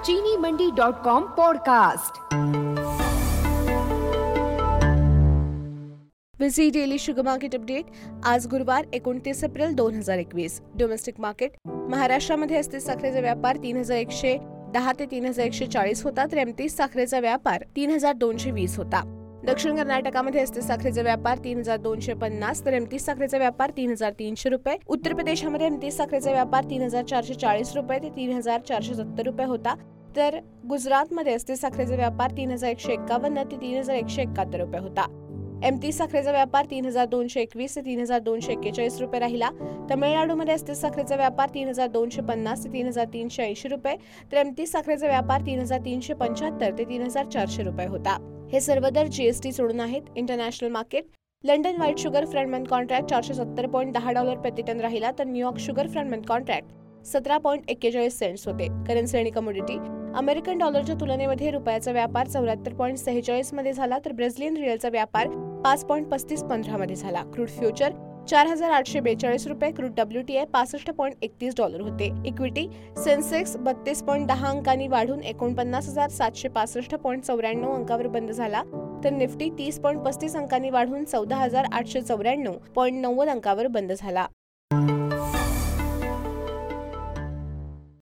चीनीमंडी.com podcast. विझी daily sugar market update. आज गुरुवार 29 एप्रिल 2021। डोमेस्टिक मार्केट महाराष्ट्रामध्ये अस्थिर साखरेचा व्यापार 3110 ते 3140 होता, तर एमटी साखरेचा व्यापार 3220 होता। दक्षिण कर्नाटकामध्ये अस्थिर साखरेचा व्यापार 3250, तर एमटी साखरेचा व्यापार 3300 रुपये। उत्तर प्रदेशमध्ये एमटी साखरेचा व्यापार 3440 रुपये ते 3470 रुपये होता, तर गुजरातमध्ये अस्थिर साखरेचा व्यापार 3151 ते 3171 रुपये होता। एमटी साखरेचा व्यापार 3221 ते 3241 रुपये राहिला। तमिळनाडूमध्ये अस्थिर साखरेचा व्यापार 3250 ते 3380 रुपये, तर एमटी साखरेचा व्यापार 3375 ते 3400 रुपये होता। हे सर्व दर जीएसटी सोडून आहेत। International market London white sugar front month contract $470.10 प्रति टन राहिला, तर New York sugar front month contract 17.41 cents होते। करन्सी आणि कमोडिटी अमेरिकन डॉलरच्या तुलनेमध्ये रुपयाचा व्यापार 74.46 मध्ये झाला, तर ब्राझिलियन रिअलचा व्यापार 5.3515 मध्ये झाला। क्रूड फ्युचर 4842 रुपये, क्रूड WTI $65.31 होते। इक्विटी सेन्सेक्स 32.10 अंकांनी वाढून 49,765.94 अंकावर बंद झाला, तर निफ्टी 30.35 अंकांनी वाढून 14,894.90 अंकावर बंद झाला।